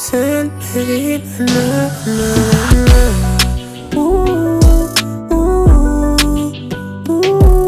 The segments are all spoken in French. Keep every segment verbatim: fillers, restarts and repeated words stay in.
Seule vie, la, la, la. Ouh, ouh, ouh,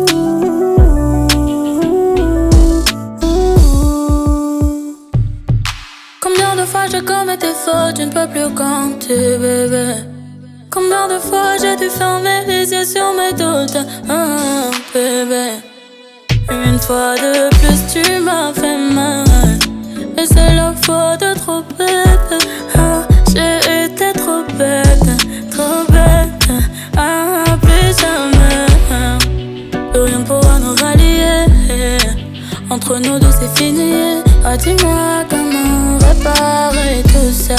ouh. Combien de fois j'ai commis des fautes, je ne peux plus compter, bébé. Combien de fois j'ai dû fermer les yeux sur mes doutes, ah, bébé. Une fois de plus tu m'as fait mal, et c'est la fois de trop bête, ah, j'ai été trop bête, trop bête, ah, plus jamais. Plus rien ne pourra nous rallier, entre nous deux c'est fini. Ah, dis-moi comment réparer tout ça.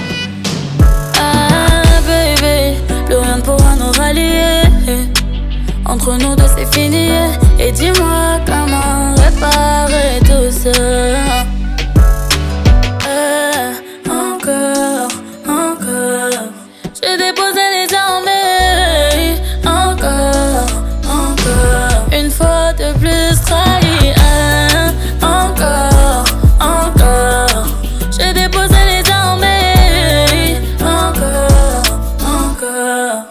Ah baby, plus rien ne pourra nous rallier, entre nous deux c'est fini. Et dis-moi comment réparer tout ça. Eh, encore, encore, j'ai déposé les armes. Encore, encore, une fois de plus trahi. Eh, encore, encore, j'ai déposé les armes. Encore, encore.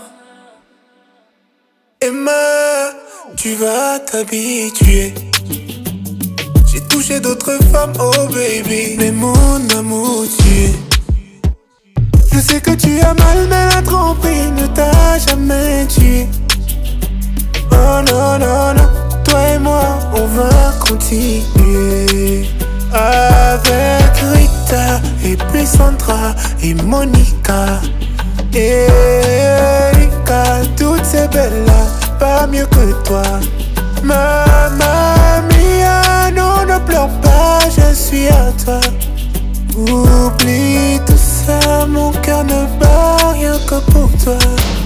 Emma, tu vas t'habituer. J'ai touché d'autres femmes, oh baby, mais mon amour tu es. Je sais que tu as mal, mais la tromperie ne t'a jamais tué. Oh non, non, non, toi et moi, on va continuer. Avec Rita, et puis Sandra, et Monica, et Erika, toutes ces belles-là, pas mieux que toi. Mamma mia, non, ne pleure pas, je suis à toi. Oublie tout ça, mon cœur ne bat rien que pour toi.